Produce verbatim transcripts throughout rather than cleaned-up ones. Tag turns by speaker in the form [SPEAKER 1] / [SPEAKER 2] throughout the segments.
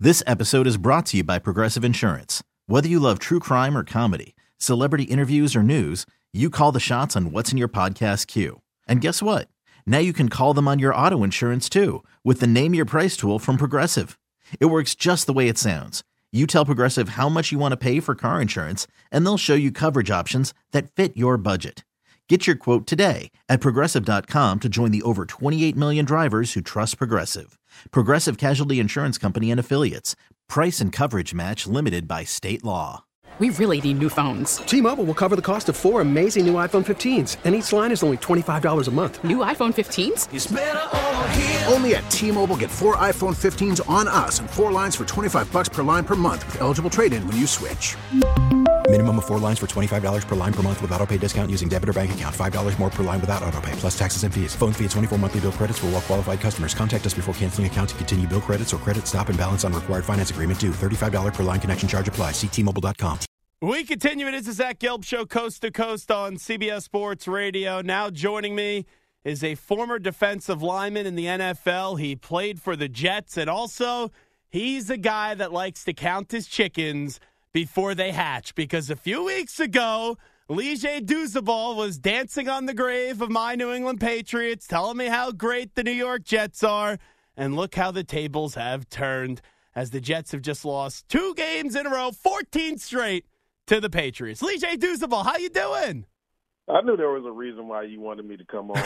[SPEAKER 1] This episode is brought to you by Progressive Insurance. Whether you love true crime or comedy, celebrity interviews or news, you call the shots on what's in your podcast queue. And guess what? Now you can call them on your auto insurance too with the Name Your Price tool from Progressive. It works just the way it sounds. You tell Progressive how much you want to pay for car insurance, and they'll show you coverage options that fit your budget. Get your quote today at Progressive dot com to join the over twenty-eight million drivers who trust Progressive. Progressive Casualty Insurance Company and Affiliates. Price and coverage match limited by state law.
[SPEAKER 2] We really need new phones.
[SPEAKER 3] T-Mobile will cover the cost of four amazing new iPhone fifteens, and each line is only twenty-five dollars a month.
[SPEAKER 2] New iPhone fifteens?
[SPEAKER 4] It's better over here.
[SPEAKER 5] Only at T-Mobile, get four iPhone fifteens on us and four lines for twenty-five bucks per line per month with eligible trade-in when you switch.
[SPEAKER 6] Minimum of four lines for twenty-five dollars per line per month with autopay discount using debit or bank account. five dollars more per line without autopay, plus taxes and fees. Phone fee at twenty-four monthly bill credits for well-qualified customers. Contact us before canceling account to continue bill credits or credit stop and balance on required finance agreement due. thirty-five dollars per line connection charge applies. See T Mobile dot com.
[SPEAKER 7] We continue. It is the Zach Gelb Show, coast to coast on C B S Sports Radio. Now joining me is a former defensive lineman in the N F L. He played for the Jets, and also he's a guy that likes to count his chickens before they hatch, because a few weeks ago, Lige Douzabal was dancing on the grave of my New England Patriots, telling me how great the New York Jets are, and look how the tables have turned as the Jets have just lost two games in a row, fourteen straight, to the Patriots. Lige Douzabal, how you doing?
[SPEAKER 8] I knew there was a reason why you wanted me to come on.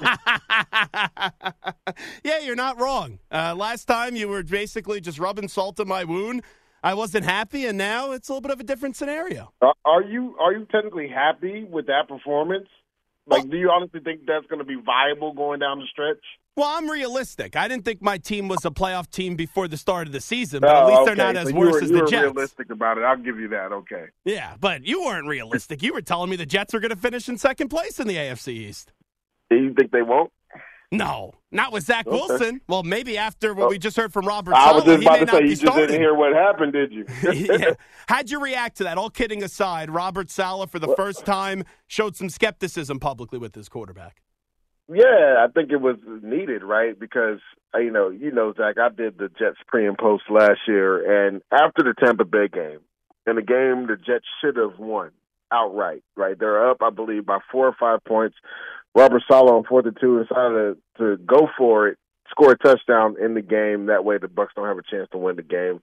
[SPEAKER 7] Yeah, you're not wrong. Uh, last time you were basically just rubbing salt in my wound. I wasn't happy, and now it's a little bit of a different scenario.
[SPEAKER 8] Uh, are you are you technically happy with that performance? Like, well, do you honestly think that's going to be viable going down the stretch?
[SPEAKER 7] Well, I'm realistic. I didn't think my team was a playoff team before the start of the season, but
[SPEAKER 8] oh,
[SPEAKER 7] at least
[SPEAKER 8] okay.
[SPEAKER 7] they're not as
[SPEAKER 8] so
[SPEAKER 7] worse
[SPEAKER 8] were,
[SPEAKER 7] as the Jets.
[SPEAKER 8] You were realistic about it. I'll give you that, okay.
[SPEAKER 7] Yeah, but you weren't realistic. You were telling me the Jets were going to finish in second place in the A F C East.
[SPEAKER 8] Do you think they won't?
[SPEAKER 7] No, not with Zach okay. Wilson. Well, maybe after what oh. we just heard from Robert
[SPEAKER 8] I was
[SPEAKER 7] Saleh,
[SPEAKER 8] just about
[SPEAKER 7] he may
[SPEAKER 8] to say, you just
[SPEAKER 7] starting.
[SPEAKER 8] didn't hear what happened, did you?
[SPEAKER 7] Yeah. How'd you react to that? All kidding aside, Robert Saleh, for the well, first time, showed some skepticism publicly with his quarterback.
[SPEAKER 8] Yeah, I think it was needed, right? Because, you know, you know, Zach, I did the Jets pre and post last year, and after the Tampa Bay game, in a game the Jets should have won outright, right? They're up, I believe, by four or five points. Robert Saleh on fourth and two decided to, to go for it, score a touchdown in the game. That way the Bucs don't have a chance to win the game.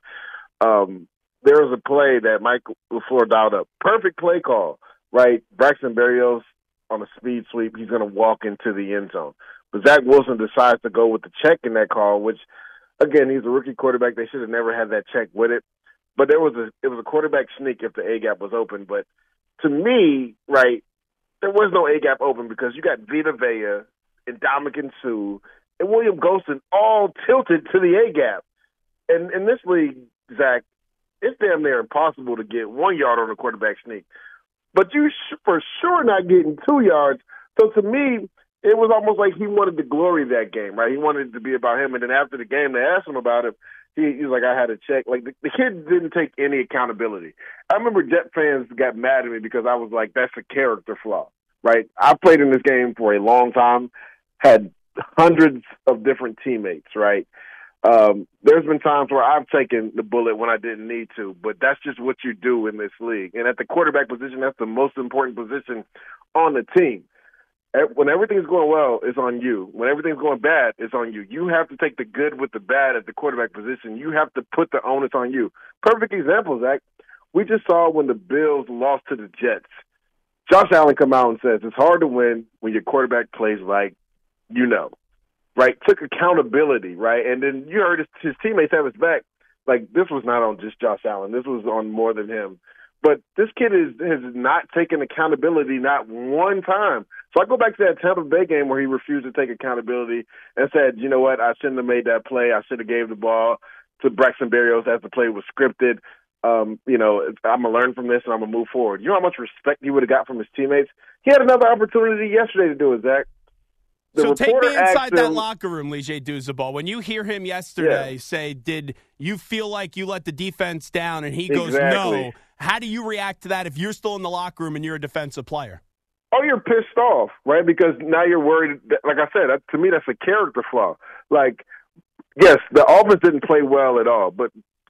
[SPEAKER 8] Um, there was a play that Mike LaFleur dialed up. Perfect play call, right? Braxton Berrios on a speed sweep, he's going to walk into the end zone. But Zach Wilson decides to go with the check in that call, which, again, he's a rookie quarterback. They should have never had that check with it. But there was a it was a quarterback sneak if the A-gap was open. But to me, right, there was no A-gap open because you got Vita Vea and Ndamukong Suh and William Golston all tilted to the A-gap. And in this league, Zach, it's damn near impossible to get one yard on a quarterback sneak. But you sh- for sure not getting two yards. So to me, it was almost like he wanted the glory of that game, right? He wanted it to be about him. And then after the game, they asked him about it. He, he was like, I had a check. Like, the, the kid didn't take any accountability. I remember Jet fans got mad at me because I was like, that's a character flaw, right? I played in this game for a long time, had hundreds of different teammates, right? Um, there's been times where I've taken the bullet when I didn't need to, but that's just what you do in this league. And at the quarterback position, that's the most important position on the team. When everything's going well, it's on you. When everything's going bad, it's on you. You have to take the good with the bad at the quarterback position. You have to put the onus on you. Perfect example, Zach. We just saw when the Bills lost to the Jets. Josh Allen come out and says it's hard to win when your quarterback plays like you know, right? Took accountability, right? And then you heard his, his teammates have his back. Like, this was not on just Josh Allen. This was on more than him. But this kid is, has not taken accountability not one time. So I go back to that Tampa Bay game where he refused to take accountability and said, you know what, I shouldn't have made that play. I should have gave the ball to Braxton Berrios as the play was scripted. Um, you know, I'm going to learn from this and I'm going to move forward. You know how much respect he would have got from his teammates? He had another opportunity yesterday to do it, Zach. The
[SPEAKER 7] so take me inside
[SPEAKER 8] him,
[SPEAKER 7] that locker room, Lige Douzabal. When you hear him yesterday
[SPEAKER 8] yeah.
[SPEAKER 7] say, did you feel like you let the defense down? And he goes,
[SPEAKER 8] exactly.
[SPEAKER 7] no. How do you react to that if you're still in the locker room and you're a defensive player?
[SPEAKER 8] Oh, you're pissed off, right? Because now you're worried. That, like I said, that, to me, that's a character flaw. Like, yes, the offense didn't play well at all, but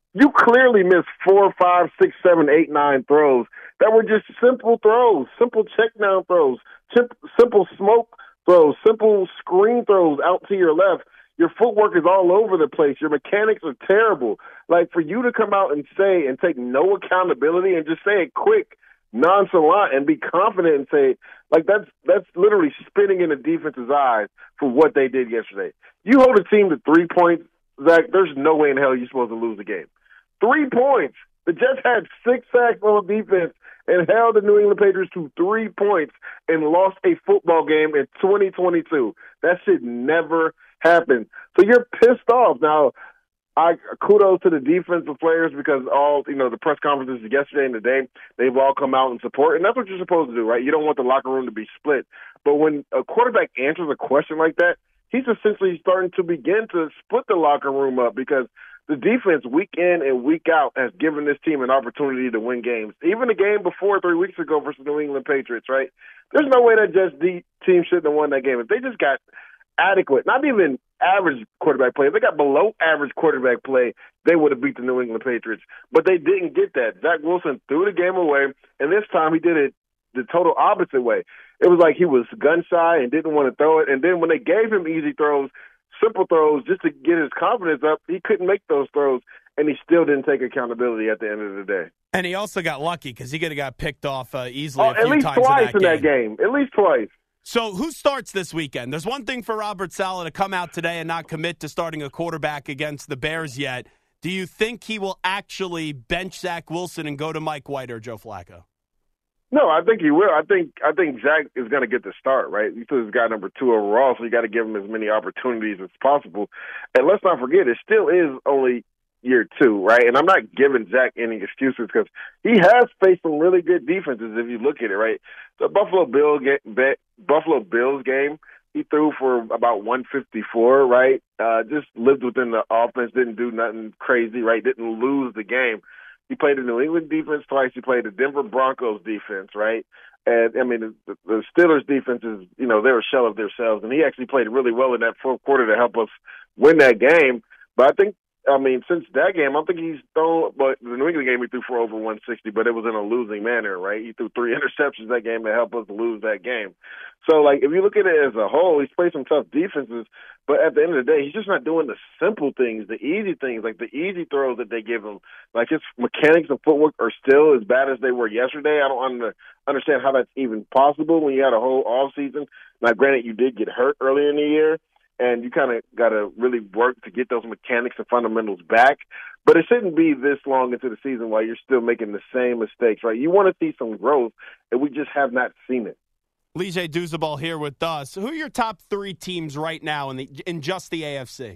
[SPEAKER 8] You clearly missed four, five, six, seven, eight, nine throws that were just simple throws, simple check down throws, simple smoke throws, simple screen throws out to your left. Your footwork is all over the place. Your mechanics are terrible. Like, for you to come out and say and take no accountability and just say it quick, nonchalant, and be confident and say, like, that's that's literally spitting in the defense's eyes for what they did yesterday. You hold a team to three points, Zach, there's no way in hell you're supposed to lose the game. Three points. The Jets had six sacks on defense and held the New England Patriots to three points and lost a football game in twenty twenty-two. That shit never happened. So you're pissed off. Now, I kudos to the defensive players because all, you know, the press conferences yesterday and today, they've all come out and support, and that's what you're supposed to do, right? You don't want the locker room to be split. But when a quarterback answers a question like that, he's essentially starting to begin to split the locker room up because the defense week in and week out has given this team an opportunity to win games. Even the game before three weeks ago versus the New England Patriots, right? There's no way that Jets team shouldn't have won that game. If they just got adequate, not even average quarterback play, if they got below average quarterback play, they would have beat the New England Patriots. But they didn't get that. Zach Wilson threw the game away, and this time he did it the total opposite way. It was like he was gun-shy and didn't want to throw it. And then when they gave him easy throws, simple throws, just to get his confidence up, he couldn't make those throws, and he still didn't take accountability at the end of the day.
[SPEAKER 7] And he also got lucky because he could have got picked off uh, easily
[SPEAKER 8] oh,
[SPEAKER 7] a few
[SPEAKER 8] at least
[SPEAKER 7] times
[SPEAKER 8] twice
[SPEAKER 7] in that,
[SPEAKER 8] in that game. At least twice.
[SPEAKER 7] So who starts this weekend? There's one thing for Robert Saleh to come out today and not commit to starting a quarterback against the Bears yet. Do you think he will actually bench Zach Wilson and go to Mike White or Joe Flacco?
[SPEAKER 8] No, I think he will. I think I think Zach is going to get the start, right? He's still guy number two overall, so you got to give him as many opportunities as possible. And let's not forget, it still is only year two, right? And I'm not giving Zach any excuses because he has faced some really good defenses if you look at it, right? The Buffalo Bills game, Buffalo Bills game, he threw for about one fifty-four, right? Uh, just lived within the offense, didn't do nothing crazy, right? Didn't lose the game. He played the New England defense twice. He played the Denver Broncos defense, right? And, I mean, the, the Steelers defense is, you know, they're a shell of themselves. And he actually played really well in that fourth quarter to help us win that game. But I think, I mean, since that game, I think he's thrown, but the New England game he threw for over one sixty, but it was in a losing manner, right? He threw three interceptions that game to help us lose that game. So, like, if you look at it as a whole, he's played some tough defenses, but at the end of the day, he's just not doing the simple things, the easy things, like the easy throws that they give him. Like, his mechanics and footwork are still as bad as they were yesterday. I don't under, understand how that's even possible when you had a whole offseason. Now, granted, you did get hurt earlier in the year, and you kind of got to really work to get those mechanics and fundamentals back. But it shouldn't be this long into the season while you're still making the same mistakes, right? You want to see some growth, and we just have not seen it.
[SPEAKER 7] Lijay Douzabal here with us. Who are your top three teams right now in the in just the A F C?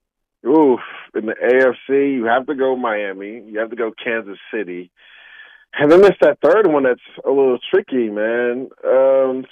[SPEAKER 8] Oof, in the A F C, you have to go Miami. You have to go Kansas City. And then there's that third one that's a little tricky, man. Um,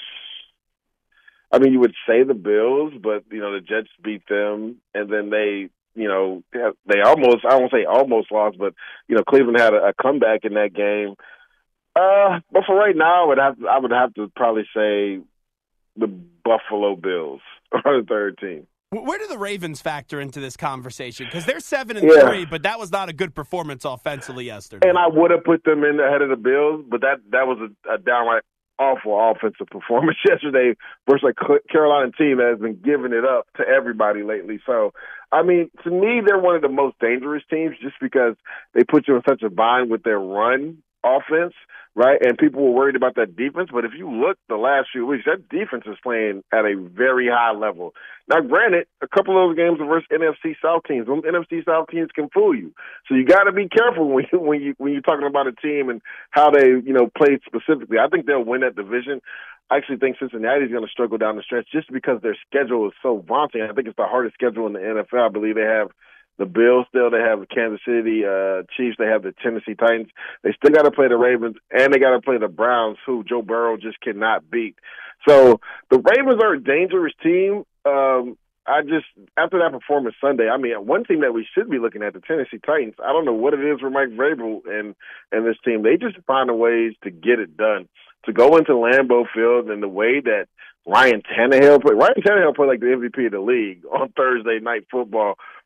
[SPEAKER 8] I mean, you would say the Bills, but, you know, the Jets beat them, and then they, you know, they almost, I won't say almost lost, but, you know, Cleveland had a, a comeback in that game. Uh, but for right now, I would have to, I would have to probably say the Buffalo Bills are the third team.
[SPEAKER 7] Where do the Ravens factor into this conversation? Because they're seven and
[SPEAKER 8] yeah.
[SPEAKER 7] three, but that was not a good performance offensively yesterday.
[SPEAKER 8] And I would have put them in ahead of the Bills, but that that was a, a downright awful offensive performance yesterday versus a Carolina team that has been giving it up to everybody lately. So, I mean, to me, they're one of the most dangerous teams just because they put you in such a bind with their run offense, right? And people were worried about that defense. But if you look the last few weeks, that defense is playing at a very high level. Now, granted, a couple of those games are versus N F C South teams. Those N F C South teams can fool you. So you got to be careful when you, when you when you're talking about a team and how they, you know, played specifically. I think they'll win that division. I actually think Cincinnati's going to struggle down the stretch just because their schedule is so vaunting. I think it's the hardest schedule in the N F L. I believe they have the Bills still, they have the Kansas City uh, Chiefs, they have the Tennessee Titans. They still got to play the Ravens, and they got to play the Browns, who Joe Burrow just cannot beat. So the Ravens are a dangerous team. Um, I just, after that performance Sunday, I mean, one team that we should be looking at, the Tennessee Titans, I don't know what it is for Mike Vrabel and, and this team. They just find ways to get it done. To go into Lambeau Field and the way that Ryan Tannehill played. Ryan Tannehill played like the M V P of the league on Thursday Night Football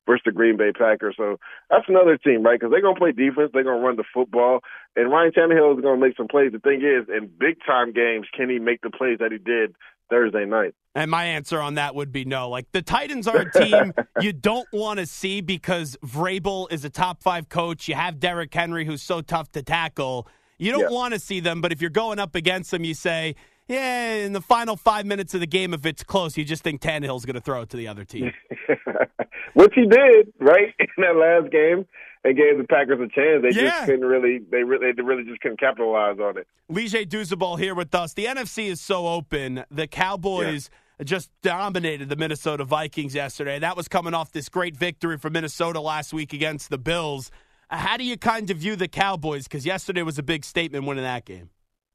[SPEAKER 8] versus the Green Bay Packers. So that's another team, right? Because they're going to play defense. They're going to run the football. And Ryan Tannehill is going to make some plays. The thing is, in big-time games, can he make the plays that he did Thursday night?
[SPEAKER 7] And my answer on that would be no. Like, the Titans are a team you don't want to see because Vrabel is a top five coach. You have Derrick Henry, who's so tough to tackle. You don't
[SPEAKER 8] Yeah.
[SPEAKER 7] want to see them, but if you're going up against them, you say, yeah, in the final five minutes of the game, if it's close, you just think Tannehill's going to throw it to the other team.
[SPEAKER 8] Which he did, right, in that last game. They gave the Packers a chance. They
[SPEAKER 7] Yeah.
[SPEAKER 8] just couldn't really, they really, they really just couldn't capitalize on it.
[SPEAKER 7] Lige Duzabal here with us. The N F C is so open. The Cowboys yeah. just dominated the Minnesota Vikings yesterday. That was coming off this great victory for Minnesota last week against the Bills. How do you kind of view the Cowboys? Because yesterday was a big statement winning that game.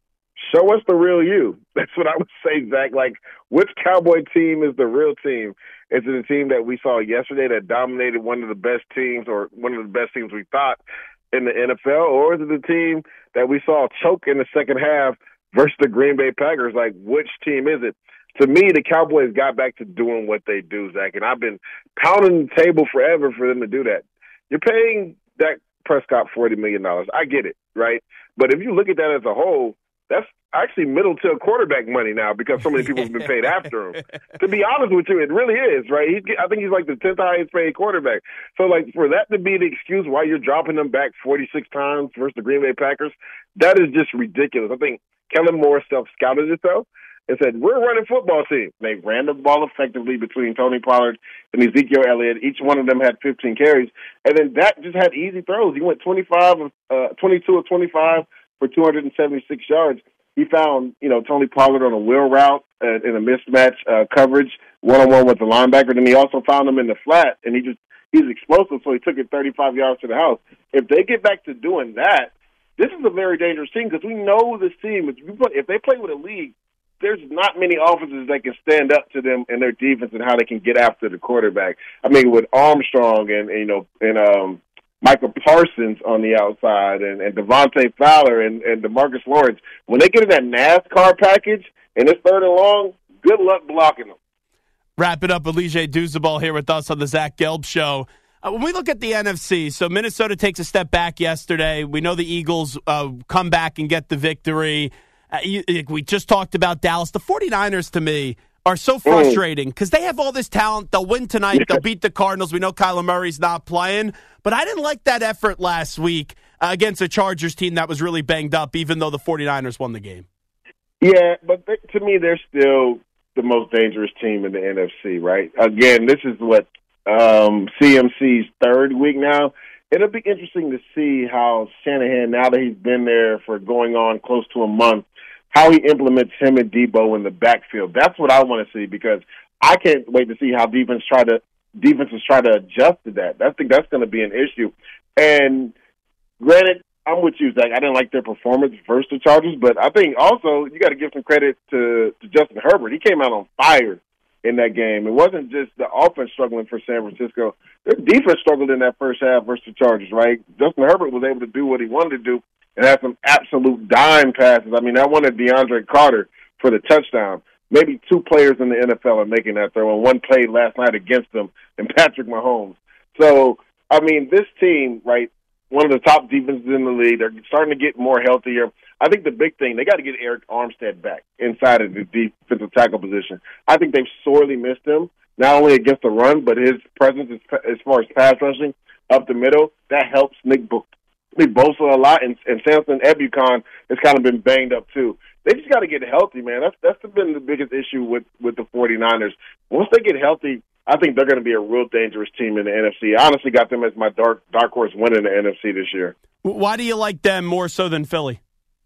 [SPEAKER 8] Show us the real you. That's what I would say, Zach. Like, which Cowboy team is the real team? Is it a team that we saw yesterday that dominated one of the best teams or one of the best teams we thought in the N F L? Or is it a team that we saw choke in the second half versus the Green Bay Packers? Like, which team is it? To me, the Cowboys got back to doing what they do, Zach, and I've been pounding the table forever for them to do that. You're paying Dak Prescott forty million dollars. I get it, right? But if you look at that as a whole, that's actually middle-tier quarterback money now because so many people have been paid after him. To be honest with you, it really is, right? He's, I think he's like the tenth highest paid quarterback. So, like, for that to be the excuse why you're dropping them back forty-six times versus the Green Bay Packers, that is just ridiculous. I think Kellen Moore self-scouted himself and said, we're a running football team. They ran the ball effectively between Tony Pollard and Ezekiel Elliott. Each one of them had fifteen carries. And then Dak just had easy throws. He went twenty-five, uh, twenty-two of twenty-five for two hundred seventy-six yards. He found, you know, Tony Pollard on a wheel route uh, in a mismatch uh, coverage, one-on-one with the linebacker. Then he also found him in the flat, and he just he's explosive, so he took it thirty-five yards to the house. If they get back to doing that, this is a very dangerous team because we know this team, if, you put, if they play with a league, there's not many offenses that can stand up to them and their defense and how they can get after the quarterback. I mean, with Armstrong and, and you know, and um, Michael Parsons on the outside and, and Devontae Fowler and, and DeMarcus Lawrence, when they get in that NASCAR package and it's third and long, good luck blocking them.
[SPEAKER 7] Wrap it up with Lige Duzabal here with us on the Zach Gelb Show. Uh, when we look at the N F C, so Minnesota takes a step back yesterday. We know the Eagles uh, come back and get the victory. Uh, you, we just talked about Dallas. The 49ers, to me, are so frustrating because they have all this talent. They'll win tonight. They'll beat the Cardinals. We know Kyler Murray's not playing. But I didn't like that effort last week uh, against a Chargers team that was really banged up, even though the 49ers won the game.
[SPEAKER 8] Yeah, but they, to me, they're still the most dangerous team in the N F C, right? Again, this is what um, C M C's third week now. It'll be interesting to see how Shanahan, now that he's been there for going on close to a month, how he implements him and Debo in the backfield. That's what I want to see because I can't wait to see how defense try to defenses try to adjust to that. I think that's going to be an issue. And granted, I'm with you, Zach. I didn't like their performance versus the Chargers, but I think also you got to give some credit to, to Justin Herbert. He came out on fire in that game. It wasn't just the offense struggling for San Francisco. Their defense struggled in that first half versus the Chargers, right? Justin Herbert was able to do what he wanted to do and had some absolute dime passes. I mean, that one of DeAndre Carter for the touchdown. Maybe two players in the N F L are making that throw, and one played last night against them, and Patrick Mahomes. So, I mean, this team, right, one of the top defenses in the league, they're starting to get more healthier. I think the big thing, they got to get Eric Armstead back inside of the defensive tackle position. I think they've sorely missed him, not only against the run, but his presence as far as pass rushing up the middle. That helps Nick Book. Nick Bosa a lot, and, and Samson Ebukam has kind of been banged up too. They just got to get healthy, man. That's that's been the biggest issue with, with the 49ers. Once they get healthy, I think they're going to be a real dangerous team in the N F C. I honestly got them as my dark dark horse winning the N F C this year.
[SPEAKER 7] Why do you like them more so than Philly?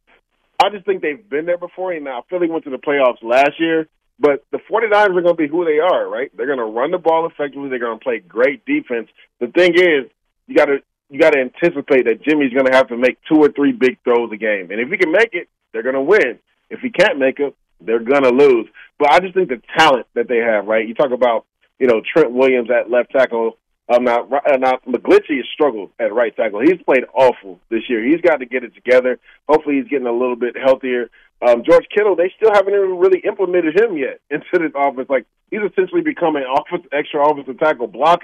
[SPEAKER 8] I just think they've been there before. And now, Philly went to the playoffs last year, but the 49ers are going to be who they are, right? They're going to run the ball effectively. They're going to play great defense. The thing is, you got to you got to anticipate that Jimmy's going to have to make two or three big throws a game. And if he can make it, they're going to win. If he can't make it, they're going to lose. But I just think the talent that they have, right? You talk about, you know, Trent Williams at left tackle. Um, now, now McGlinchey has struggled at right tackle. He's played awful this year. He's got to get it together. Hopefully he's getting a little bit healthier. Um, George Kittle, they still haven't even really implemented him yet into this offense. Like, he's essentially become an offense, extra offensive tackle blocking.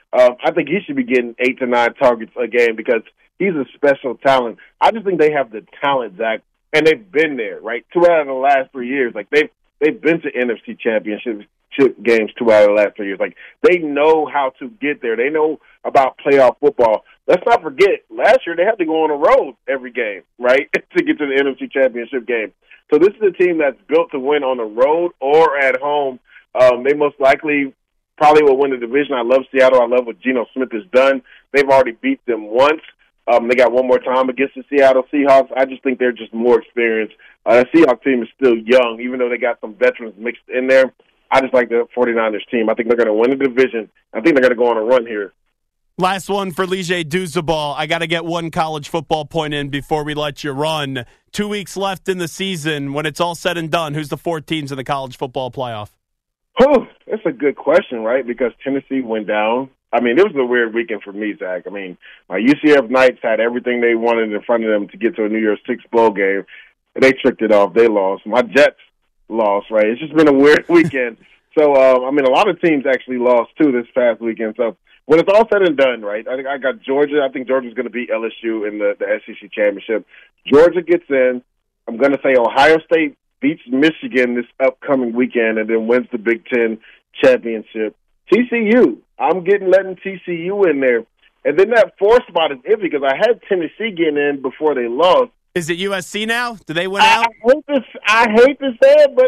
[SPEAKER 8] Um, I think he should be getting eight to nine targets a game because he's a special talent. I just think they have the talent, Zach, and they've been there, right? Two out of the last three years, like they've they've been to N F C Championship games two out of the last three years. Like they know how to get there. They know about playoff football. Let's not forget, last year they had to go on the road every game, right, to get to the N F C Championship game. So this is a team that's built to win on the road or at home. Um, they most likely probably will win the division. I love Seattle. I love what Geno Smith has done. They've already beat them once. Um, they got one more time against the Seattle Seahawks. I just think they're just more experienced. Uh, the Seahawks team is still young, even though they got some veterans mixed in there. I just like the 49ers team. I think they're going to win the division. I think they're going to go on a run here.
[SPEAKER 7] Last one for Lige Douzabal. I got to get one college football point in before we let you run. Two weeks left in the season. When it's all said and done, who's the four teams in the college football playoff?
[SPEAKER 8] Oh, that's a good question, right? Because Tennessee went down. I mean, it was a weird weekend for me, Zach. I mean, my U C F Knights had everything they wanted in front of them to get to a New Year's Six bowl game. They tricked it off. They lost. My Jets lost, right? It's just been a weird weekend. So, uh, I mean, a lot of teams actually lost, too, this past weekend. So, when it's all said and done, right, I think I got Georgia. I think Georgia's going to beat L S U in the, the S E C championship. Georgia gets in. I'm going to say Ohio State beats Michigan this upcoming weekend and then wins the Big Ten championship. T C U, I'm getting letting T C U in there. And then that fourth spot is iffy because I had Tennessee getting in before they lost.
[SPEAKER 7] Is it U S C now? Do they win
[SPEAKER 8] I,
[SPEAKER 7] out?
[SPEAKER 8] I hate this. I hate to say it, but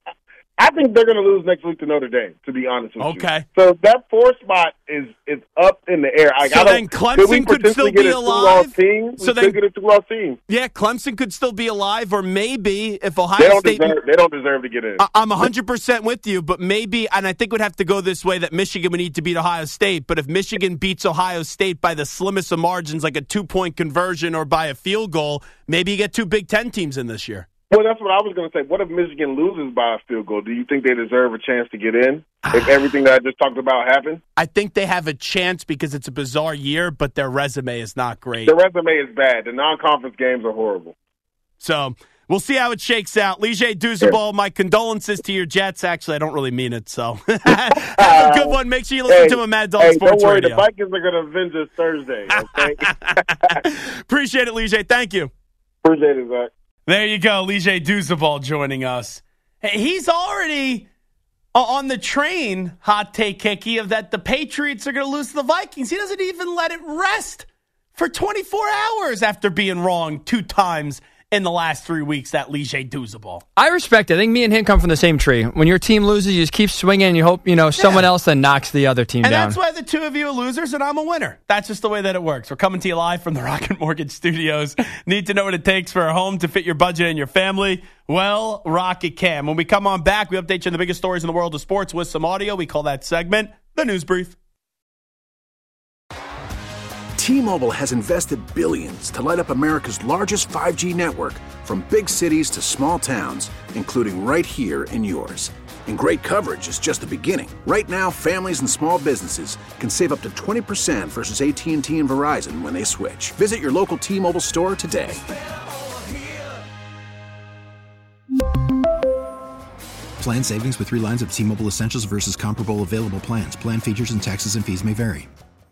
[SPEAKER 8] I think they're going to lose next week to Notre Dame, to be honest with
[SPEAKER 7] okay.
[SPEAKER 8] you. Okay. So that fourth spot is is up in the air. I,
[SPEAKER 7] so
[SPEAKER 8] I
[SPEAKER 7] then Clemson could, could still be alive?
[SPEAKER 8] Team?
[SPEAKER 7] So
[SPEAKER 8] we
[SPEAKER 7] then,
[SPEAKER 8] get a two-loss team.
[SPEAKER 7] Yeah, Clemson could still be alive, or maybe if Ohio
[SPEAKER 8] they don't
[SPEAKER 7] State...
[SPEAKER 8] Deserve, they don't deserve to get in.
[SPEAKER 7] I, I'm one hundred percent with you, but maybe, and I think would have to go this way, that Michigan would need to beat Ohio State, but if Michigan beats Ohio State by the slimmest of margins, like a two-point conversion or by a field goal, maybe you get two Big Ten teams in this year.
[SPEAKER 8] Well, that's what I was going to say. What if Michigan loses by a field goal? Do you think they deserve a chance to get in if everything that I just talked about happened?
[SPEAKER 7] I think they have a chance because it's a bizarre year, but their resume is not great.
[SPEAKER 8] Their resume is bad. The non-conference games are horrible.
[SPEAKER 7] So we'll see how it shakes out. Lige Douzabal, my condolences to your Jets. Actually, I don't really mean it, so have a good one. Make sure you listen
[SPEAKER 8] hey,
[SPEAKER 7] to him, Mad Dog
[SPEAKER 8] hey,
[SPEAKER 7] Sports
[SPEAKER 8] don't worry,
[SPEAKER 7] Radio.
[SPEAKER 8] the Vikings are going to avenge us Thursday, okay?
[SPEAKER 7] Appreciate it, Lige. Thank you.
[SPEAKER 8] Appreciate it, Zach.
[SPEAKER 7] There you go, Lige Douzabal joining us. Hey, he's already on the train, hot take Hickey, of that the Patriots are going to lose to the Vikings. He doesn't even let it rest for twenty-four hours after being wrong two times in the last three weeks, that Lige Douzabal.
[SPEAKER 4] I respect it. I think me and him come from the same tree. When your team loses, you just keep swinging and you hope, you know, someone yeah. else then knocks the other team
[SPEAKER 7] and
[SPEAKER 4] down.
[SPEAKER 7] And that's why the two of you are losers and I'm a winner. That's just the way that it works. We're coming to you live from the Rocket Mortgage Studios. Need to know what it takes for a home to fit your budget and your family? Well, Rocket can. When we come on back, we update you on the biggest stories in the world of sports with some audio. We call that segment The News Brief.
[SPEAKER 5] T-Mobile has invested billions to light up America's largest five G network, from big cities to small towns, including right here in yours. And great coverage is just the beginning. Right now, families and small businesses can save up to twenty percent versus A T and T and Verizon when they switch. Visit your local T-Mobile store today.
[SPEAKER 6] Plan savings with three lines of T-Mobile Essentials versus comparable available plans. Plan features and taxes and fees may vary.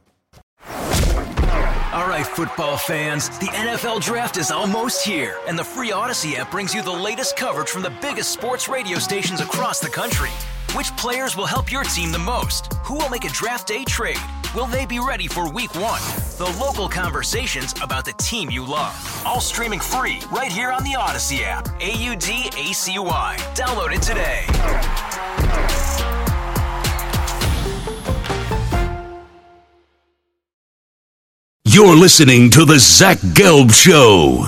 [SPEAKER 9] All right, football fans, the N F L Draft is almost here, and the free Odyssey app brings you the latest coverage from the biggest sports radio stations across the country. Which players will help your team the most? Who will make a draft day trade? Will they be ready for week one? The local conversations about the team you love. All streaming free right here on the Odyssey app. A U D A C Y. Download it today.
[SPEAKER 10] You're listening to The Zach Gelb Show.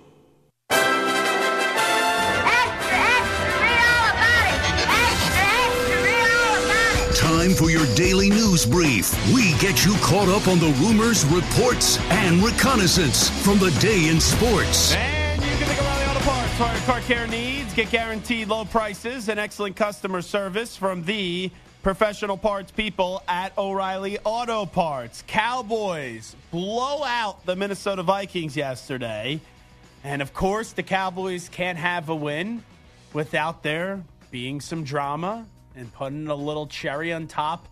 [SPEAKER 10] Time for your daily news brief. We get you caught up on the rumors, reports, and reconnaissance from the day in sports.
[SPEAKER 7] And you can think about the auto parts for your car care needs. Get guaranteed low prices and excellent customer service from the professional parts people at O'Reilly Auto Parts. Cowboys blow out the Minnesota Vikings yesterday. And, of course, the Cowboys can't have a win without there being some drama and putting a little cherry on top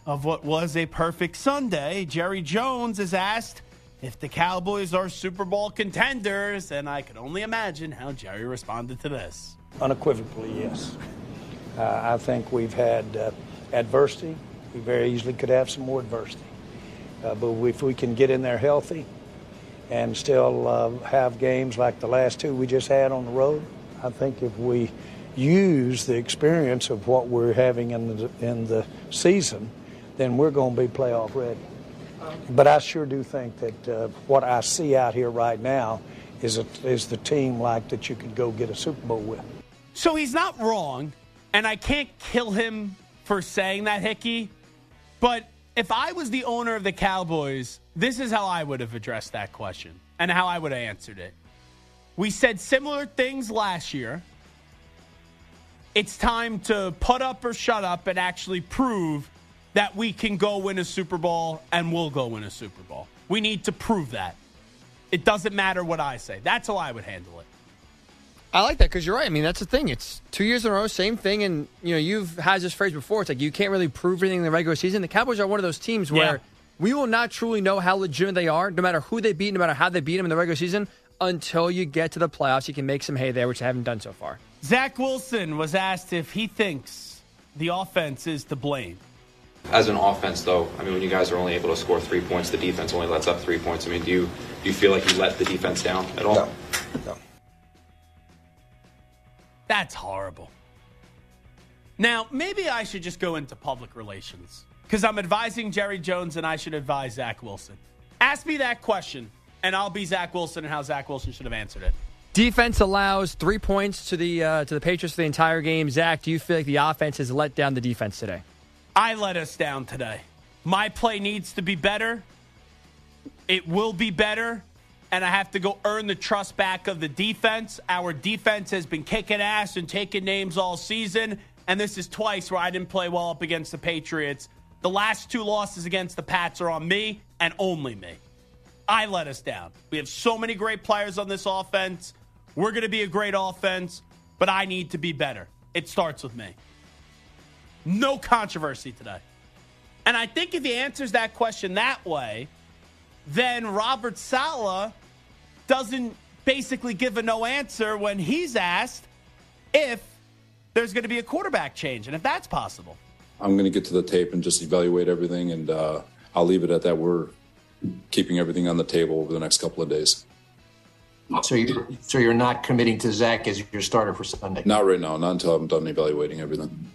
[SPEAKER 7] of what was a perfect Sunday, Jerry Jones is asked if the Cowboys are Super Bowl contenders, and I can only imagine how Jerry responded to this.
[SPEAKER 11] Unequivocally, yes. Uh, I think we've had uh, adversity. We very easily could have some more adversity. Uh, but if we can get in there healthy and still uh, have games like the last two we just had on the road, I think if we use the experience of what we're having in the, in the season, then we're going to be playoff ready. But I sure do think that uh, what I see out here right now is, a, is the team like that you could go get a Super Bowl with.
[SPEAKER 7] So he's not wrong, and I can't kill him for saying that, Hickey. But if I was the owner of the Cowboys, this is how I would have addressed that question and how I would have answered it. We said similar things last year. It's time to put up or shut up and actually prove that we can go win a Super Bowl and we'll go win a Super Bowl. We need to prove that. It doesn't matter what I say. That's how I would handle it.
[SPEAKER 4] I like that because you're right. I mean, that's the thing. It's two years in a row, same thing. And, you know, you've had this phrase before. It's like you can't really prove anything in the regular season. The Cowboys are one of those teams where yeah. we will not truly know how legitimate they are, no matter who they beat, no matter how they beat them in the regular season, until you get to the playoffs. You can make some hay there, which they haven't done so far.
[SPEAKER 7] Zach Wilson was asked if he thinks the offense is to blame.
[SPEAKER 12] As an offense, though, I mean, when you guys are only able to score three points, the defense only lets up three points. I mean, do you do you feel like you let the defense down at all?
[SPEAKER 11] No. No.
[SPEAKER 7] That's horrible. Now, maybe I should just go into public relations because I'm advising Jerry Jones and I should advise Zach Wilson. Ask me that question, and I'll be Zach Wilson and how Zach Wilson should have answered it.
[SPEAKER 4] Defense allows three points to the uh, to the Patriots for the entire game. Zach, do you feel like the offense has let down the defense today?
[SPEAKER 7] I let us down today. My play needs to be better. It will be better. And I have to go earn the trust back of the defense. Our defense has been kicking ass and taking names all season. And this is twice where I didn't play well up against the Patriots. The last two losses against the Pats are on me and only me. I let us down. We have so many great players on this offense. We're going to be a great offense, but I need to be better. It starts with me. No controversy today. And I think if he answers that question that way, then Robert Saleh doesn't basically give a no answer when he's asked if there's going to be a quarterback change and if that's possible.
[SPEAKER 13] I'm going to get to the tape and just evaluate everything, and uh, I'll leave it at that. We're keeping everything on the table over the next couple of days.
[SPEAKER 14] So you're, so you're not committing to Zach as your starter for Sunday?
[SPEAKER 13] Not right now, not until I'm done evaluating everything.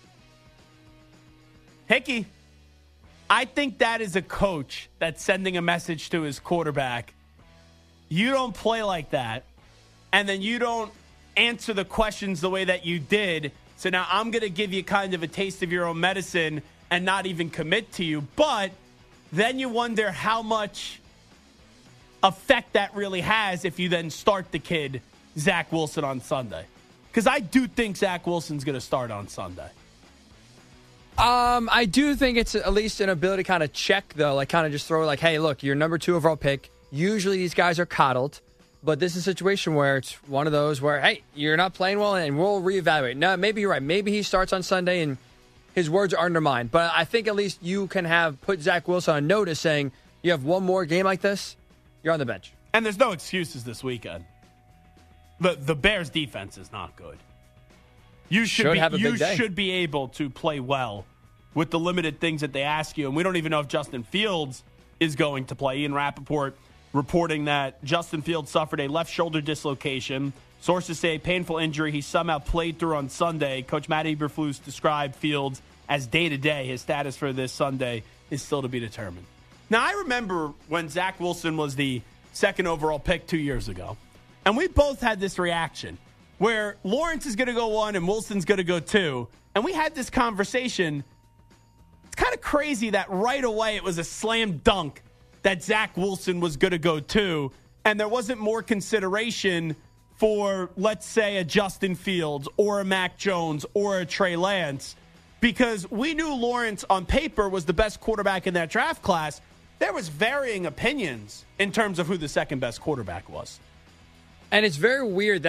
[SPEAKER 7] Hickey, I think that is a coach that's sending a message to his quarterback. You don't play like that, and then you don't answer the questions the way that you did. So now I'm going to give you kind of a taste of your own medicine and not even commit to you. But then you wonder how much effect that really has if you then start the kid, Zach Wilson, on Sunday. Because I do think Zach Wilson's going to start on Sunday.
[SPEAKER 4] Um, I do think it's at least an ability to kind of check, though, like kind of just throw like, hey, look, you're number two overall pick. Usually these guys are coddled, but this is a situation where it's one of those where, hey, you're not playing well, and we'll reevaluate. No, maybe you're right. Maybe he starts on Sunday and his words are undermined. But I think at least you can have put Zach Wilson on notice saying you have one more game like this, you're on the bench.
[SPEAKER 7] And there's no excuses this weekend. The the Bears defense is not good. You should, should be have a you should be able to play well with the limited things that they ask you. And we don't even know if Justin Fields is going to play. Ian Rappaport reporting that Justin Fields suffered a left shoulder dislocation. Sources say a painful injury he somehow played through on Sunday. Coach Matt Eberflus described Fields as day-to-day. His status for this Sunday is still to be determined. Now, I remember when Zach Wilson was the second overall pick two years ago, and we both had this reaction where Lawrence is going to go one and Wilson's going to go two. And we had this conversation. It's kind of crazy that right away it was a slam dunk that Zach Wilson was going to go two, and there wasn't more consideration for, let's say, a Justin Fields or a Mac Jones or a Trey Lance, because we knew Lawrence on paper was the best quarterback in that draft class. There was varying opinions in terms of who the second best quarterback was.
[SPEAKER 4] And it's very weird that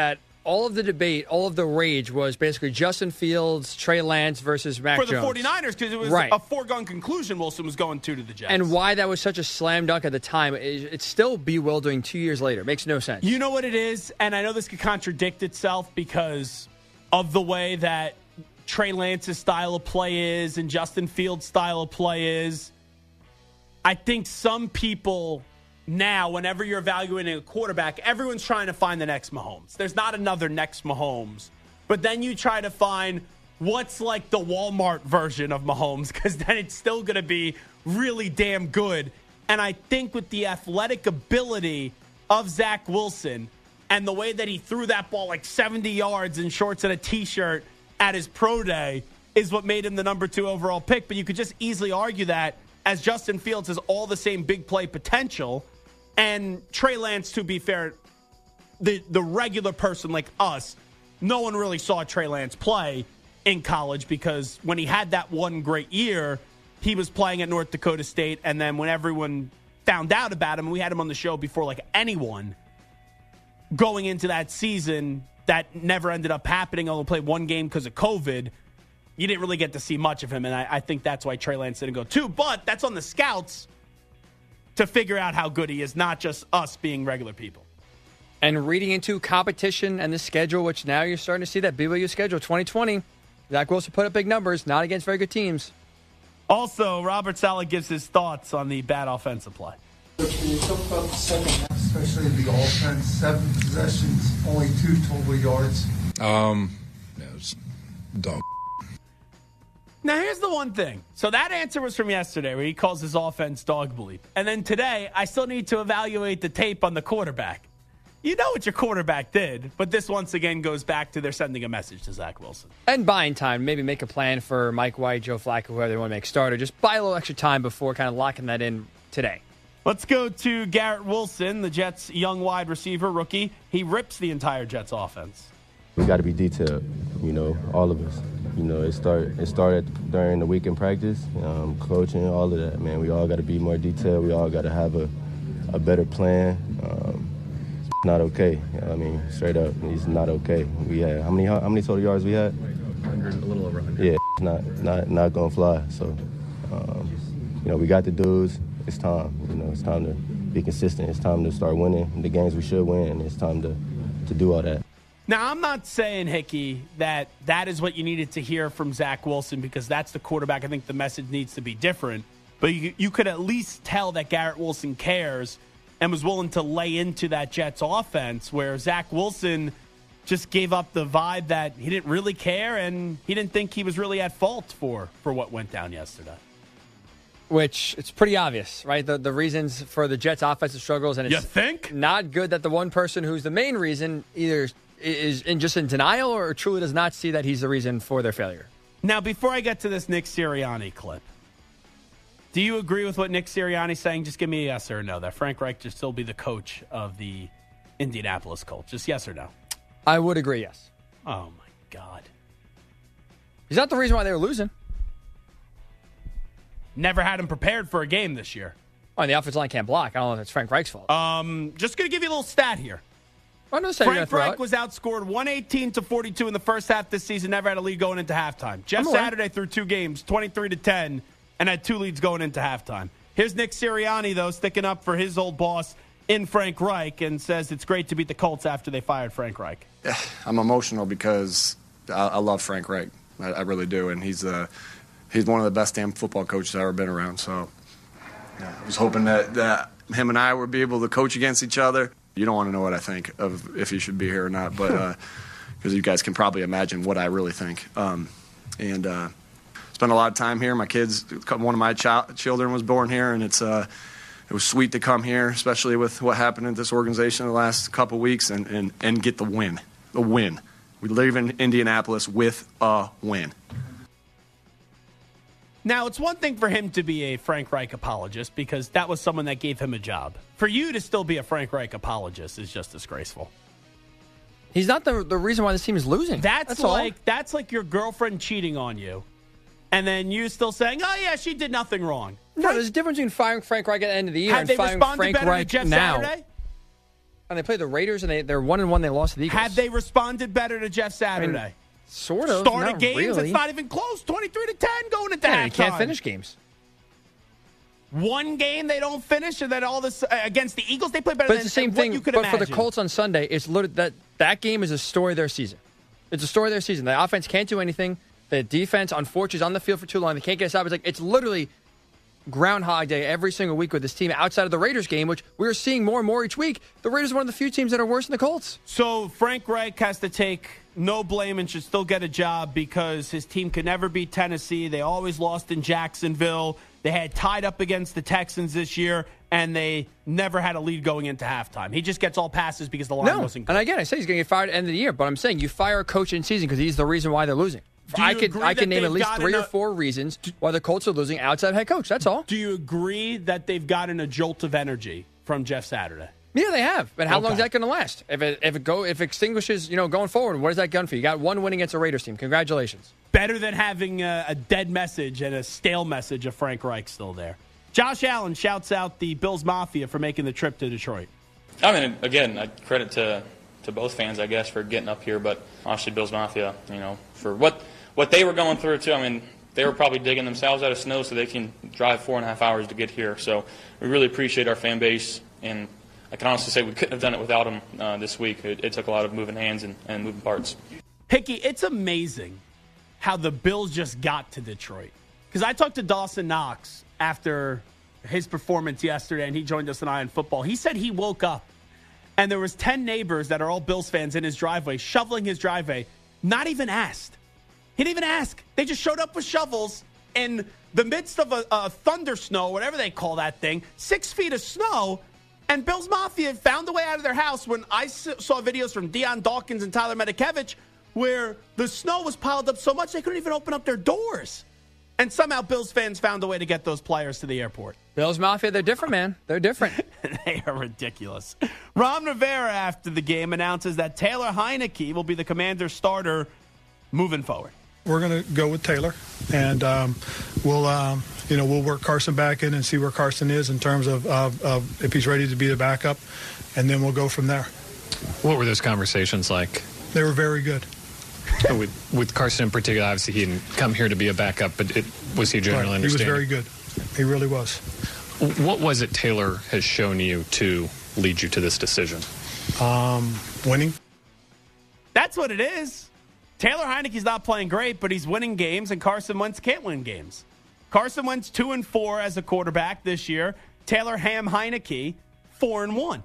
[SPEAKER 4] all of the debate, all of the rage was basically Justin Fields, Trey Lance versus Mac
[SPEAKER 7] For the
[SPEAKER 4] Jones.
[SPEAKER 7] 49ers, because it was
[SPEAKER 4] Right.
[SPEAKER 7] a foregone conclusion Wilson was going to to the Jets.
[SPEAKER 4] And why that was such a slam dunk at the time, it, it's still bewildering two years later. It makes no sense.
[SPEAKER 7] You know what it is? And I know this could contradict itself because of the way that Trey Lance's style of play is and Justin Fields' style of play is. I think some people now, whenever you're evaluating a quarterback, everyone's trying to find the next Mahomes. There's not another next Mahomes. But then you try to find what's like the Walmart version of Mahomes, because then it's still going to be really damn good. And I think with the athletic ability of Zach Wilson and the way that he threw that ball like seventy yards in shorts and a T-shirt at his pro day is what made him the number two overall pick. But you could just easily argue that as Justin Fields has all the same big play potential, and Trey Lance, to be fair, the, the regular person like us, no one really saw Trey Lance play in college because when he had that one great year, he was playing at North Dakota State, and then when everyone found out about him, we had him on the show before like anyone, going into that season that never ended up happening, only played one game because of COVID, you didn't really get to see much of him, and I, I think that's why Trey Lance didn't go too. But that's on the scouts to figure out how good he is, not just us being regular people.
[SPEAKER 4] And reading into competition and the schedule, which now you're starting to see that B Y U schedule, twenty twenty, Zach Wilson put up big numbers, not against very good teams.
[SPEAKER 7] Also, Robert Saleh gives his thoughts on the bad offensive play.
[SPEAKER 15] Can you talk about the second half, especially the offense? Seven possessions, only two total yards.
[SPEAKER 13] Um, yeah, it was dog.
[SPEAKER 7] Now, here's the one thing. So that answer was from yesterday where he calls his offense dog bleep. And then today, I still need to evaluate the tape on the quarterback. You know what your quarterback did, but this once again goes back to they're sending a message to Zach Wilson.
[SPEAKER 4] And buying time. Maybe make a plan for Mike White, Joe Flacco, whoever they want to make starter. Just buy a little extra time before kind of locking that in today.
[SPEAKER 7] Let's go to Garrett Wilson, the Jets' young wide receiver, rookie. He rips the entire Jets offense.
[SPEAKER 16] We got to be detailed, you know, all of us. You know, it start it started during the week in practice, um, coaching, all of that, man. We all got to be more detailed. We all got to have a, a better plan. Um, it's not okay. I mean, straight up, it's not okay. We had how many how many total yards we had?
[SPEAKER 17] one hundred, a little over one hundred.
[SPEAKER 16] Yeah, it's not not not gonna fly. So, um, you know, we got the dudes. It's time. You know, it's time to be consistent. It's time to start winning the games we should win. It's time to to do all that.
[SPEAKER 7] Now, I'm not saying, Hickey, that that is what you needed to hear from Zach Wilson because that's the quarterback. I think the message needs to be different. But you, you could at least tell that Garrett Wilson cares and was willing to lay into that Jets offense where Zach Wilson just gave up the vibe that he didn't really care and he didn't think he was really at fault for, for what went down yesterday.
[SPEAKER 4] Which, it's pretty obvious, right? The the reasons for the Jets' offensive struggles. And it's
[SPEAKER 7] you think?
[SPEAKER 4] Not good that the one person who's the main reason either is in just in denial or truly does not see that he's the reason for their failure.
[SPEAKER 7] Now, before I get to this Nick Sirianni clip, do you agree with what Nick Sirianni's saying? Just give me a yes or a no, that Frank Reich should still be the coach of the Indianapolis Colts. Just yes or no?
[SPEAKER 4] I would agree, yes.
[SPEAKER 7] Oh, my God.
[SPEAKER 4] He's not the reason why they were losing.
[SPEAKER 7] Never had him prepared for a game this year.
[SPEAKER 4] Oh, and the offensive line can't block. I don't know if it's Frank Reich's fault.
[SPEAKER 7] Um, just going to give you a little stat here.
[SPEAKER 4] Frank
[SPEAKER 7] Reich was outscored one eighteen to forty-two in the first half this season. Never had a lead going into halftime. Jeff Saturday threw two games, twenty-three to ten, and had two leads going into halftime. Here's Nick Sirianni, though, sticking up for his old boss in Frank Reich and says it's great to beat the Colts after they fired Frank Reich.
[SPEAKER 18] I'm emotional because I, I love Frank Reich. I, I really do, and he's uh, he's one of the best damn football coaches I've ever been around. So yeah, I was hoping that, that him and I would be able to coach against each other. You don't want to know what I think of if he should be here or not, but because uh, you guys can probably imagine what I really think. Um, and uh, spent a lot of time here. My kids, one of my child, children was born here, and it's uh, it was sweet to come here, especially with what happened in this organization the last couple of weeks, and, and, and get the win. The win. We live in Indianapolis with a win.
[SPEAKER 7] Now, it's one thing for him to be a Frank Reich apologist because that was someone that gave him a job. For you to still be a Frank Reich apologist is just disgraceful.
[SPEAKER 4] He's not the the reason why this team is losing.
[SPEAKER 7] That's,
[SPEAKER 4] That's
[SPEAKER 7] like
[SPEAKER 4] all.
[SPEAKER 7] that's like your girlfriend cheating on you, and then you still saying, "Oh yeah, she did nothing wrong."
[SPEAKER 4] No, there's a difference between firing Frank Reich at the end of the year
[SPEAKER 7] Have
[SPEAKER 4] and
[SPEAKER 7] they
[SPEAKER 4] firing
[SPEAKER 7] responded
[SPEAKER 4] Frank
[SPEAKER 7] better
[SPEAKER 4] Reich
[SPEAKER 7] to Jeff
[SPEAKER 4] now.
[SPEAKER 7] Saturday?
[SPEAKER 4] And they played the Raiders, and they, they're one and one. They lost to the Eagles.
[SPEAKER 7] Had they responded better to Jeff Saturday?
[SPEAKER 4] I mean, sort of.
[SPEAKER 7] Started
[SPEAKER 4] not
[SPEAKER 7] games,
[SPEAKER 4] really.
[SPEAKER 7] it's not even close. twenty-three to ten going into
[SPEAKER 4] yeah,
[SPEAKER 7] halftime.
[SPEAKER 4] You can't finish games.
[SPEAKER 7] One game they don't finish, and then all this uh, against the Eagles, they play better
[SPEAKER 4] but
[SPEAKER 7] than
[SPEAKER 4] it's the same
[SPEAKER 7] what
[SPEAKER 4] thing.
[SPEAKER 7] you could
[SPEAKER 4] but
[SPEAKER 7] imagine.
[SPEAKER 4] for the Colts on Sunday, it's literally that that game is a story of their season. It's a story of their season. The offense can't do anything. The defense, unfortunately, is on the field for too long. They can't get us out. It's like it's literally Groundhog Day every single week with this team outside of the Raiders game, which we're seeing more and more each week. The Raiders are one of the few teams that are worse than the Colts.
[SPEAKER 7] So Frank Reich has to take no blame and should still get a job because his team could never beat Tennessee. They always lost in Jacksonville. They had tied up against the Texans this year, and they never had a lead going into halftime. He just gets all passes because the line
[SPEAKER 4] no.
[SPEAKER 7] wasn't good.
[SPEAKER 4] And again, I say he's going to get fired at the end of the year, but I'm saying you fire a coach in season because he's the reason why they're losing. I could I can name at least three or four reasons why the Colts are losing outside head coach. That's all.
[SPEAKER 7] Do you agree that they've gotten a jolt of energy from Jeff Saturday?
[SPEAKER 4] Yeah, they have. But how
[SPEAKER 7] Okay.
[SPEAKER 4] long is that going to last? If it if it go if it extinguishes, you know, going forward, what is that gun for? You got one win against a Raiders team. Congratulations.
[SPEAKER 7] Better than having a, a dead message and a stale message of Frank Reich still there. Josh Allen shouts out the Bills Mafia for making the trip to Detroit.
[SPEAKER 17] I mean, again, I credit to to both fans, I guess, for getting up here, but obviously Bills Mafia, you know, for what what they were going through too. I mean, they were probably digging themselves out of snow so they can drive four and a half hours to get here. So we really appreciate our fan base, and I can honestly say we couldn't have done it without them uh, this week. It, it took a lot of moving hands and, and moving parts.
[SPEAKER 7] Hickey, it's amazing how the Bills just got to Detroit. Because I talked to Dawson Knox after his performance yesterday, and he joined us on Eye on Football. He said he woke up, and there was ten neighbors that are all Bills fans in his driveway, shoveling his driveway, not even asked. He didn't even ask. They just showed up with shovels in the midst of a, a thunder snow, whatever they call that thing, six feet of snow, and Bills Mafia found a way out of their house when I saw videos from Deion Dawkins and Tyler Medikevich where the snow was piled up so much they couldn't even open up their doors. And somehow Bills fans found a way to get those players to the airport.
[SPEAKER 4] Bills Mafia, they're different, man. They're different.
[SPEAKER 7] They are ridiculous. Ron Rivera, after the game, announces that Taylor Heinicke will be the Commander's starter moving forward.
[SPEAKER 19] We're going to go with Taylor, and um, we'll, um, you know, we'll work Carson back in and see where Carson is in terms of, of, of if he's ready to be the backup, and then we'll go from there.
[SPEAKER 20] What were those conversations like?
[SPEAKER 19] They were very good.
[SPEAKER 20] with, with Carson in particular, obviously he didn't come here to be a backup, but it, was he generally
[SPEAKER 19] right.
[SPEAKER 20] understanding?
[SPEAKER 19] He was very good. He really was.
[SPEAKER 20] What was it Taylor has shown you to lead you to this decision?
[SPEAKER 19] Um, winning.
[SPEAKER 7] That's what it is. Taylor Heinicke's not playing great, but he's winning games, and Carson Wentz can't win games. Carson Wentz two and four as a quarterback this year. Taylor Ham Heinicke four and one.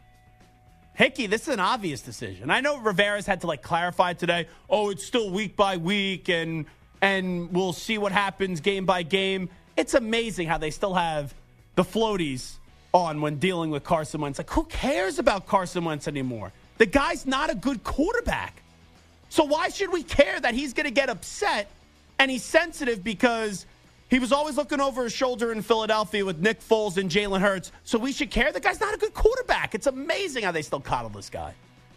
[SPEAKER 7] Hickey, this is an obvious decision. I know Rivera's had to like clarify today. Oh, it's still week by week, and and we'll see what happens game by game. It's amazing how they still have the floaties on when dealing with Carson Wentz. Like, who cares about Carson Wentz anymore? The guy's not a good quarterback. So why should we care that he's going to get upset and he's sensitive because he was always looking over his shoulder in Philadelphia with Nick Foles and Jalen Hurts. So we should care? The guy's not a good quarterback. It's amazing how they still coddle this guy.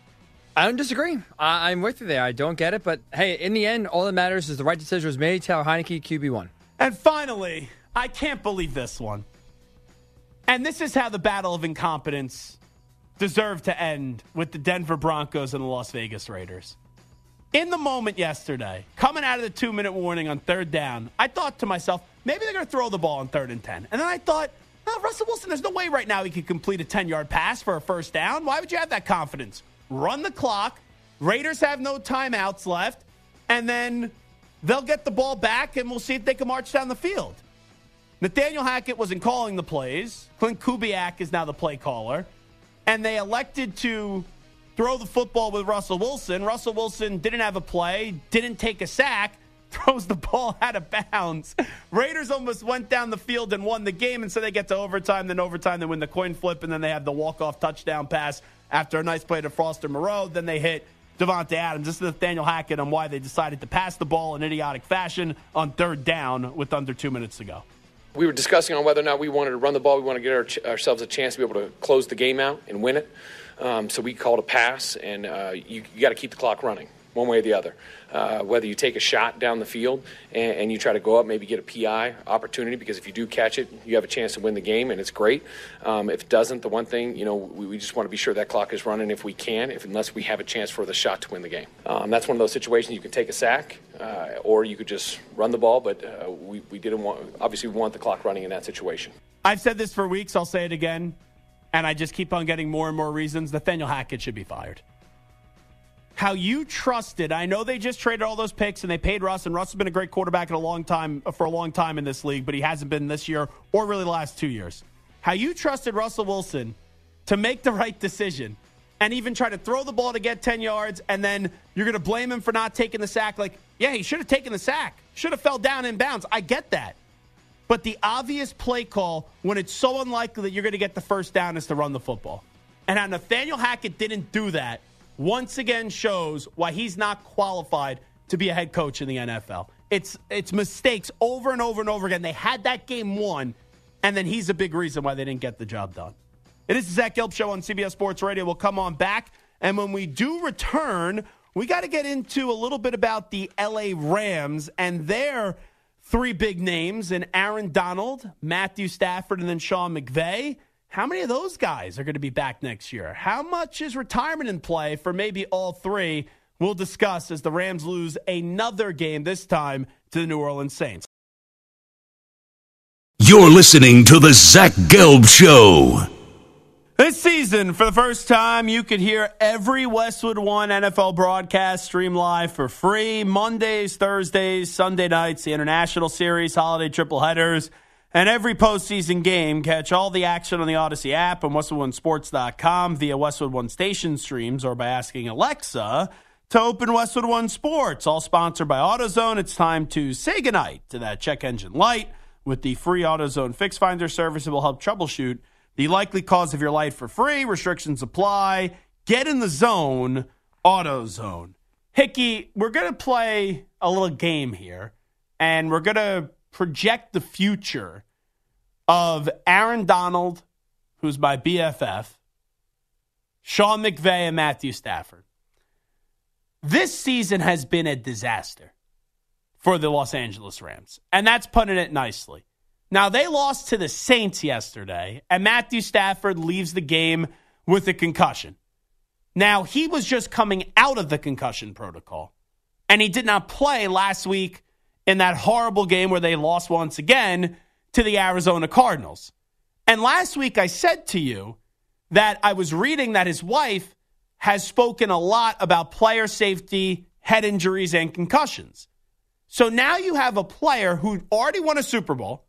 [SPEAKER 4] I don't disagree. I, I'm with you there. I don't get it. But, hey, in the end, all that matters is the right decision was made. Taylor Heinicke, Q B one.
[SPEAKER 7] And finally, I can't believe this one. And this is how the battle of incompetence deserved to end with the Denver Broncos and the Las Vegas Raiders. In the moment yesterday, coming out of the two-minute warning on third down, I thought to myself, maybe they're going to throw the ball on third and ten. And then I thought, oh, Russell Wilson, there's no way right now he could complete a ten-yard pass for a first down. Why would you have that confidence? Run the clock. Raiders have no timeouts left. And then they'll get the ball back, and we'll see if they can march down the field. Nathaniel Hackett wasn't calling the plays. Clint Kubiak is now the play caller. And they elected to throw the football with Russell Wilson. Russell Wilson didn't have a play, didn't take a sack, throws the ball out of bounds. Raiders almost went down the field and won the game, and so they get to overtime. Then overtime, they win the coin flip, and then they have the walk-off touchdown pass after a nice play to Foster Moreau. Then they hit Devontae Adams. This is Nathaniel Hackett on why they decided to pass the ball in idiotic fashion on third down with under two minutes to go.
[SPEAKER 21] We were discussing on whether or not we wanted to run the ball. We wanted to get our ch- ourselves a chance to be able to close the game out and win it. Um, so we called a pass, and uh, you, you got to keep the clock running. one way or the other. Uh, whether you take a shot down the field and, and you try to go up, maybe get a P I opportunity, because if you do catch it, you have a chance to win the game, and it's great. Um, if it doesn't, the one thing, you know, we, we just want to be sure that clock is running if we can, if unless we have a chance for the shot to win the game. Um, that's one of those situations you can take a sack, uh, or you could just run the ball, but uh, we, we didn't want, obviously we want the clock running in that situation.
[SPEAKER 7] I've said this for weeks, I'll say it again, and I just keep on getting more and more reasons. Nathaniel Hackett should be fired. How you trusted, I know they just traded all those picks and they paid Russ, and Russ has been a great quarterback in a long time for a long time in this league, but he hasn't been this year or really the last two years. How you trusted Russell Wilson to make the right decision and even try to throw the ball to get ten yards, and then you're going to blame him for not taking the sack. Like, yeah, he should have taken the sack. Should have fell down in bounds. I get that. But the obvious play call when it's so unlikely that you're going to get the first down is to run the football. And how Nathaniel Hackett didn't do that once again shows why he's not qualified to be a head coach in the N F L. It's it's mistakes over and over and over again. They had that game won, and then he's a big reason why they didn't get the job done. It is the Zach Gelb Show on C B S Sports Radio. We'll come on back, and when we do return, we got to get into a little bit about the L A Rams and their three big names in Aaron Donald, Matthew Stafford, and then Sean McVay. How many of those guys are going to be back next year? How much is retirement in play for maybe all three? We'll discuss as the Rams lose another game, this time to the New Orleans Saints.
[SPEAKER 10] You're listening to the Zach Gelb Show.
[SPEAKER 7] This season, for the first time, you could hear every Westwood One N F L broadcast stream live for free. Mondays, Thursdays, Sunday nights, the International Series, holiday triple headers, and every postseason game. Catch all the action on the Odyssey app and Westwood One Sports dot com via Westwood One station streams, or by asking Alexa to open Westwood One Sports. All sponsored by AutoZone. It's time to say goodnight to that check engine light with the free AutoZone Fix Finder service that will help troubleshoot the likely cause of your light for free. Restrictions apply. Get in the zone, AutoZone. Hickey, we're going to play a little game here, and we're going to project the future of Aaron Donald, who's my B F F, Sean McVay, and Matthew Stafford. This season has been a disaster for the Los Angeles Rams, and that's putting it nicely. Now, they lost to the Saints yesterday, and Matthew Stafford leaves the game with a concussion. Now, he was just coming out of the concussion protocol, and he did not play last week in that horrible game where they lost once again to the Arizona Cardinals. And last week I said to you that I was reading that his wife has spoken a lot about player safety, head injuries, and concussions. So now you have a player who already won a Super Bowl.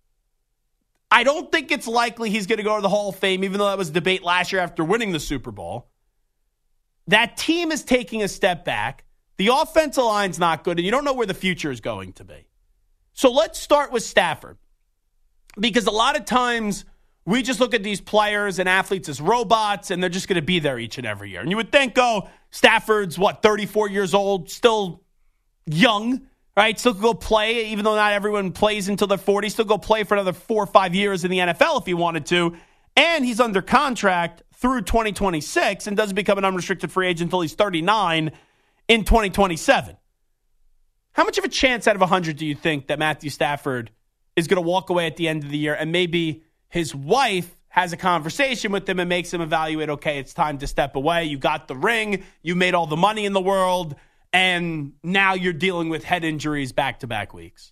[SPEAKER 7] I don't think it's likely he's going to go to the Hall of Fame, even though that was a debate last year after winning the Super Bowl. That team is taking a step back. The offensive line's not good, and you don't know where the future is going to be. So let's start with Stafford, because a lot of times we just look at these players and athletes as robots, and they're just going to be there each and every year. And you would think, oh, Stafford's, what, thirty-four years old, still young, right? Still could go play, even though not everyone plays until they're forty, still go play for another four or five years in the N F L if he wanted to. And he's under contract through twenty twenty-six and doesn't become an unrestricted free agent until he's thirty-nine in twenty twenty-seven. How much of a chance out of one hundred do you think that Matthew Stafford is going to walk away at the end of the year, and maybe his wife has a conversation with him and makes him evaluate, okay, it's time to step away. You got the ring. You made all the money in the world. And now you're dealing with head injuries back-to-back weeks.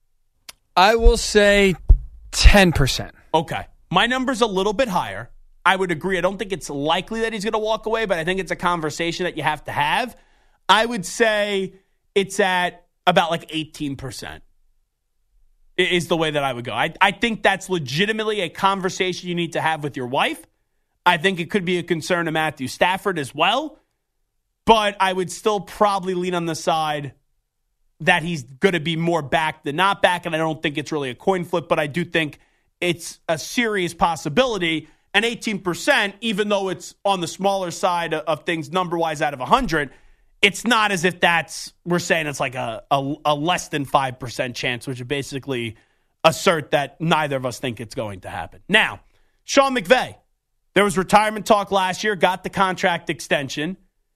[SPEAKER 4] I will say ten percent.
[SPEAKER 7] Okay. My number's a little bit higher. I would agree. I don't think it's likely that he's going to walk away, but I think it's a conversation that you have to have. I would say it's at about like eighteen percent is the way that I would go. I, I think that's legitimately a conversation you need to have with your wife. I think it could be a concern to Matthew Stafford as well. But I would still probably lean on the side that he's going to be more back than not back, and I don't think it's really a coin flip, but I do think it's a serious possibility. And eighteen percent, even though it's on the smaller side of things number-wise out of one hundred, it's not as if that's, we're saying it's like a, a, a less than five percent chance, which would basically assert that neither of us think it's going to happen. Now, Sean McVay, there was retirement talk last year, got the contract extension.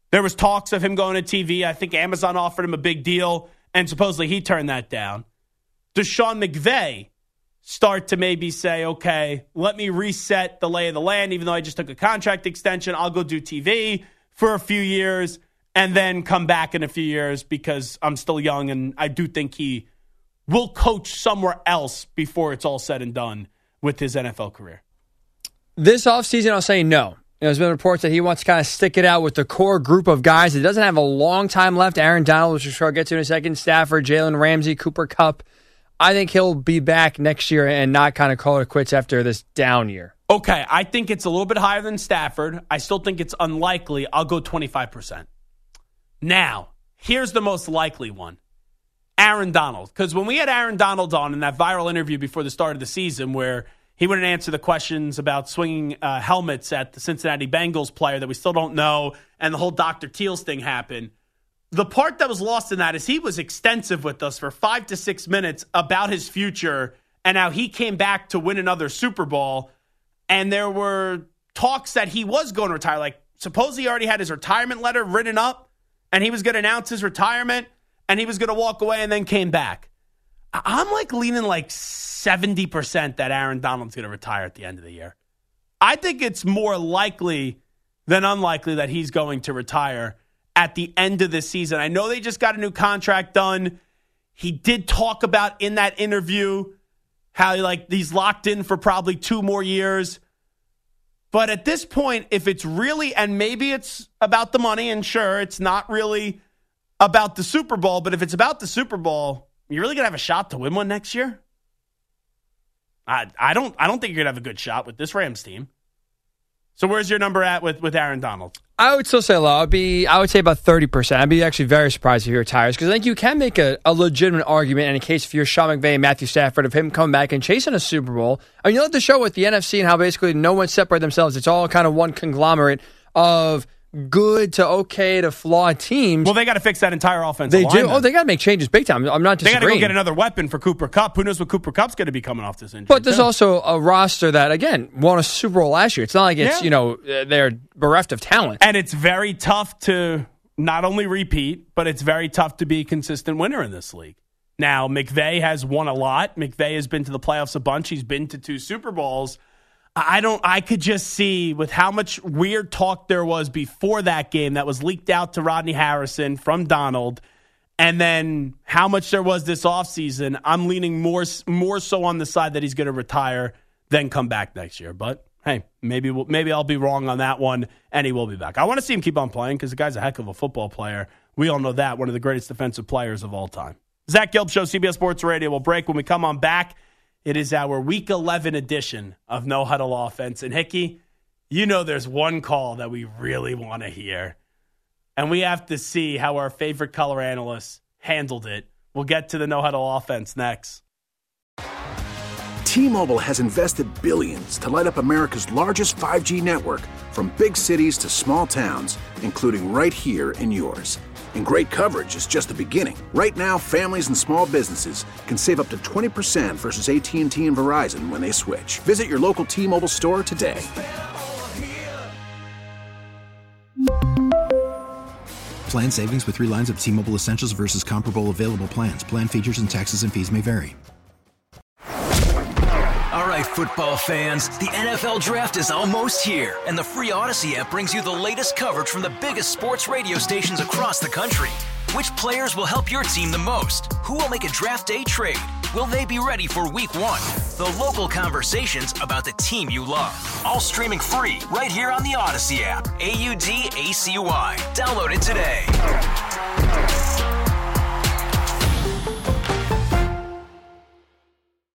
[SPEAKER 7] There was talks of him going to T V. I think Amazon offered him a big deal, and supposedly he turned that down. Does Sean McVay start to maybe say, okay, let me reset the lay of the land, even though I just took a contract extension, I'll go do T V for a few years and then come back in a few years because I'm still young, and I do think he will coach somewhere else before it's all said and done with his N F L career.
[SPEAKER 4] This offseason, I'll say no. You know, there's been reports that he wants to kind of stick it out with the core group of guys. He doesn't have a long time left. Aaron Donald, which I'm sure I'll get to in a second, Stafford, Jalen Ramsey, Cooper Kupp. I think he'll be back next year and not kind of call it quits after this down year.
[SPEAKER 7] Okay, I think it's a little bit higher than Stafford. I still think it's unlikely. I'll go twenty-five percent. Now, here's the most likely one. Aaron Donald. Because when we had Aaron Donald on in that viral interview before the start of the season where he wouldn't answer the questions about swinging uh, helmets at the Cincinnati Bengals player that we still don't know, and the whole Doctor Teals thing happened. The part that was lost in that is he was extensive with us for five to six minutes about his future and how he came back to win another Super Bowl. And there were talks that he was going to retire. Like, suppose he already had his retirement letter written up and he was going to announce his retirement and he was going to walk away and then came back. I'm like leaning like seventy percent that Aaron Donald's going to retire at the end of the year. I think it's more likely than unlikely that he's going to retire at the end of this season. I know they just got a new contract done. He did talk about in that interview how like he's locked in for probably two more years. But at this point, if it's really, and maybe it's about the money, and sure, it's not really about the Super Bowl, but if it's about the Super Bowl, you're really going to have a shot to win one next year? I, I don't I don't think you're going to have a good shot with this Rams team. So where's your number at with, with Aaron Donald?
[SPEAKER 4] I would still say low. I'd be, I would say about thirty percent. I'd be actually very surprised if he retires because I think you can make a, a legitimate argument in a case if you're Sean McVay and Matthew Stafford of him coming back and chasing a Super Bowl. I mean, you look at the show with the N F C and how basically no one separated themselves. It's all kind of one conglomerate of good to okay to flawed teams.
[SPEAKER 7] Well, they got to fix that entire offensive
[SPEAKER 4] They
[SPEAKER 7] line.
[SPEAKER 4] do.
[SPEAKER 7] Then.
[SPEAKER 4] Oh, they got to make changes big time. I'm not
[SPEAKER 7] They
[SPEAKER 4] disagreeing.
[SPEAKER 7] got to go get another weapon for Cooper Kupp. Who knows what Cooper Kupp's going to be coming off this injury?
[SPEAKER 4] But there's
[SPEAKER 7] too.
[SPEAKER 4] also a roster that, again, won a Super Bowl last year. It's not like it's,
[SPEAKER 7] Yeah.
[SPEAKER 4] you know, they're bereft of talent.
[SPEAKER 7] And it's very tough to not only repeat, but it's very tough to be a consistent winner in this league. Now, McVay has won a lot. McVay has been to the playoffs a bunch. He's been to two Super Bowls. I don't. I could just see with how much weird talk there was before that game that was leaked out to Rodney Harrison from Donald, and then how much there was this offseason, I'm leaning more more so on the side that he's going to retire than come back next year. But hey, maybe we'll, maybe I'll be wrong on that one, and he will be back. I want to see him keep on playing because the guy's a heck of a football player. We all know that, one of the greatest defensive players of all time. Zach Gelb Show, C B S Sports Radio. We'll break. When we come on back, it is our Week eleven edition of No Huddle Offense. And Hickey, you know there's one call that we really want to hear. And we have to see how our favorite color analysts handled it. We'll get to the No Huddle Offense next.
[SPEAKER 5] T-Mobile has invested billions to light up America's largest five G network, from big cities to small towns, including right here in yours. And great coverage is just the beginning. Right now, families and small businesses can save up to twenty percent versus A T and T and Verizon when they switch. Visit your local T-Mobile store today.
[SPEAKER 6] Plan savings with three lines of T-Mobile Essentials versus comparable available plans. Plan features and taxes and fees may vary.
[SPEAKER 9] All right, football fans, the N F L Draft is almost here, and the free Odyssey app brings you the latest coverage from the biggest sports radio stations across the country. Which players will help your team the most? Who will make a draft day trade? Will they be ready for week one? The local conversations about the team you love. All streaming free right here on the Odyssey app. A U D A C Y. Download it today.